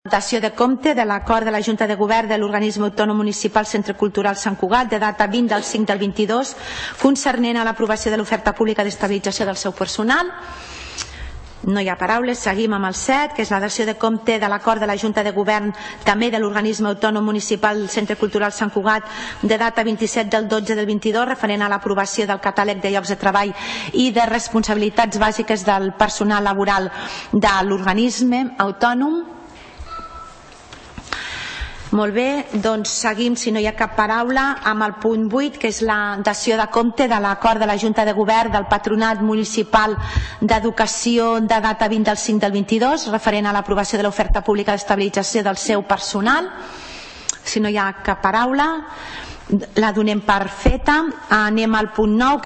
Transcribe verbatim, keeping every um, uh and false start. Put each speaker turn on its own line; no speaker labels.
Dació de compte de l'acord de la Junta de Govern de l'Organisme Autònom Municipal Centre Cultural Sant Cugat de data vint del cinc del vint-i-dos concernent a l'aprovació de l'oferta pública d'estabilització del seu personal. No hi ha paraules, seguim amb el set, que és la dació de compte de l'acord de la Junta de Govern també de l'Organisme Autònom Municipal Centre Cultural Sant Cugat de data vint-i-set del dotze del vint-i-dos referent a l'aprovació del catàleg de llocs de treball i de responsabilitats bàsiques del personal laboral de l'organisme autònom. Molt bé, doncs seguim, si no hi ha cap paraula, amb el punt vuit, que és la dació de compte de l'acord de la Junta de Govern del Patronat Municipal d'Educació de data vint del cinc del vint-i-dos, referent a l'aprovació de l'oferta pública d'estabilització del seu personal. Si no hi ha cap paraula, la donem per feta. Anem al punt nou.